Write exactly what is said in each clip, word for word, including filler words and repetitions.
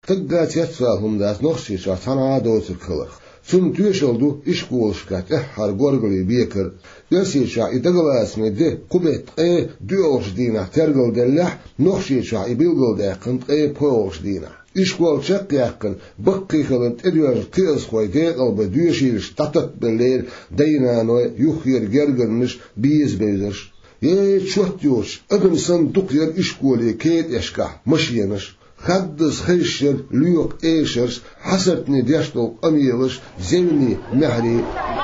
تقات يتفاهم داس نخشي شاتنا دوسر خلق سن تيشلدو إشكولشكات إحر غورغلي بيكر يسيشا إدغلاس مده قبت إيه دوش دينا ترغل دلح نخشيشا إبيلغل داقنت إيه بوش دينا إشكول شق يقن بقي خلنت إدوار قيس خوي ديقل بدوشيش تطت بالليل دينا نوي يخير جرغنش بيز بيزرش يتشوت يوش أدن سن دقير إشكولي كيت إشكا مشينش خدس خيشر ليوق إيشرش حسرتني ديشتو أميلش زيني مهري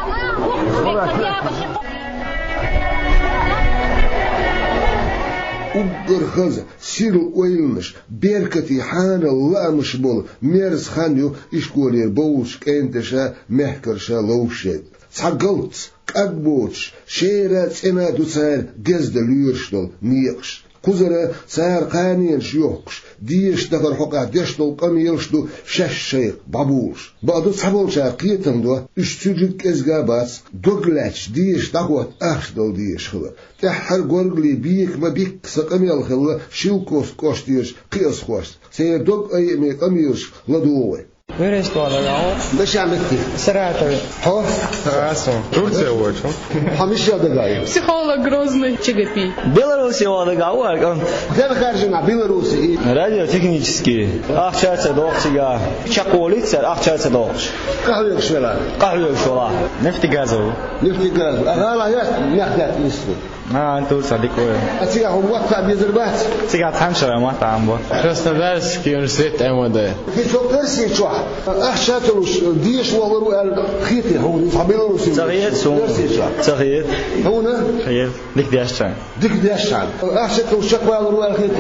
أبقر خز سيرو ويلنش بيركتي حان الله مشبول ميرس خانيو إشكولي بوش كنتشا محكرشا لوشد تسعقلت كأبوش شيرات إما دوتسار جزد ليرشتل نيقش كوزرة سار قانين شيوخش ديش دفر حقا ديشتل قميلشتو شش شيخ بابوش بعدو صحبول شاقيتن دو اشتجد ازغاباس دوغلاتش ديش دقوات اخشدل ديش خلا تحر غورغلي بيك ما بيك سقميل خلا شيلكوس كوشتيش قيس خوش سير دوغ اي مي قميلش لدوه Вырез толагао. Бешамити. Саратов. Хо? Хорошо. Турция очень. Хамиша дагай. Психолог грозный. ЧГП. Белоруссия лагао. Где нахожена Белоруссия? Радиотехнический. Ахчается дохтига. Чаколица, ахчается дохч. Кахвек швела. Кахвек швела. Нефтегазовый. Нефтегаз. Ага, я мягкая листва. А, Турция дикое. А тебя он вот там безрбат. Тебя танцуем, вот там вот. Краснодарский университет МВД. في فكرسي شو أحشاتلوش ديش والله الخيتي هون فبيلروسي صغير سون صغير هون خير ديك ديشان ديك ديشان أحشاتلوش شكوى والله الخيتي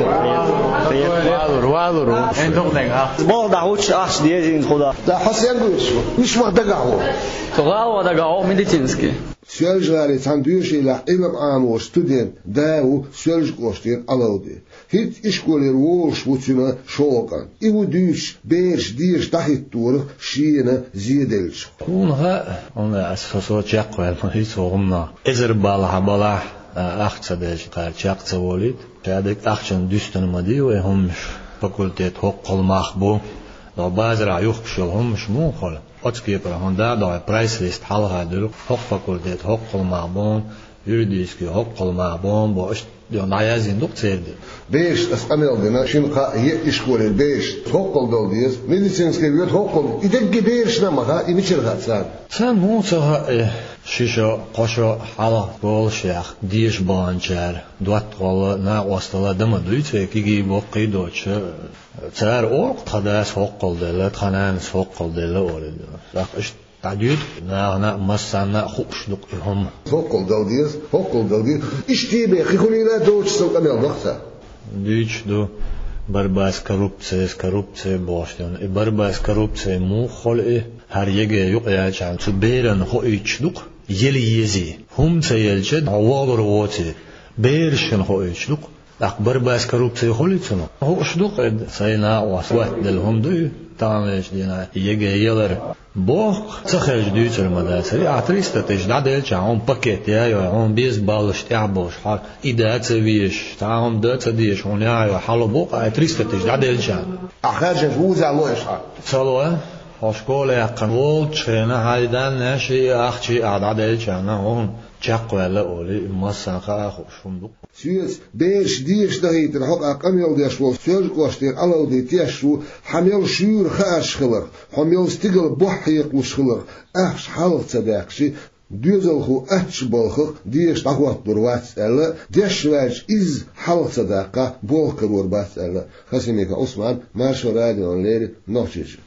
خير والور والور عندهم دقة بول دعوتش أحش ديجين خدا ده حسين قويش مش ما دقعه تغاو دقعه медицинский سؤال تندوش إلى إمام عامو ستودنت داو سؤال قوشتين علودي هيت إشكولي روش وتسمى شوقان إيو دوش بيرش ديش تحت طور شينا زيدلش كونها أنا أسفصوت يقوى المحيط وغمنا إزر بالها بالها أخت سداج قال شاق توليد شادك أختن دوستن مدي وهمش فكولتيت حق المخبو لو بازرع يخشل همش مو خل أتكيبر هندا دا برايس ليست حالها دل حق فكولتيت حق المخبون يرديسكي حق المخبون باش دون عايزين دوك تسيرد بيش أسأمل دنا شنقا هي إشكولي بيش حق دول ديز ميديسينسكي بيوت حق إدق بيش نمها إمشير غاتسان سان مو تها شيشة قشة حلا بول شيخ ديش بانشر دوات قال نا وصلة دم دويت كي بقي دوتش تار أورق خداس حق دل خنان حق دل أورد راح تعديد نا نا مسنا خوش دق هم حق دول ديز حق دول ديز إشتي خيخوني لا دوتش سوق أمل دختا ديش دو برباس коррупция коррупция باشدن برباس коррупция مو خلق هر یگه یقیا چند تو بیرن خو ایچ دوق یلی یزی هم سیلچد عوار روتی بیرشن خو ایچ دوق اکبر باس коррупция خلیتونو هو اشدوق سینا واسوات دلهم دوی تامش دینا یگه یلر بوخ تخرج دوتر مدرسه اعتريست تجداد چاون باكيت يا يوم بيز بالش تعبوش حال اذا تبيش تاهم دات ديش هون يا حلو بوق اعتريست تجداد چان اخرج فوز الله يشحال صلوه هاشكول قنول چنا هایدن نشي اخچي اعداد چان هون چق ولا اولي مسخه خوشوندو سيس بيش ديش دهيت الحق اقميل ديش وول سير قوشتير علودي تيشو حميل شور خاش خلر حميل استقل بوحيق وشخلر اخش حال صداقشي دوزلخو اتش بالخ ديش تقوات دروات الا ديش واج از حال صداقه بولك وربات الا خسيميك عثمان مارشو راديو ليري نوتشيش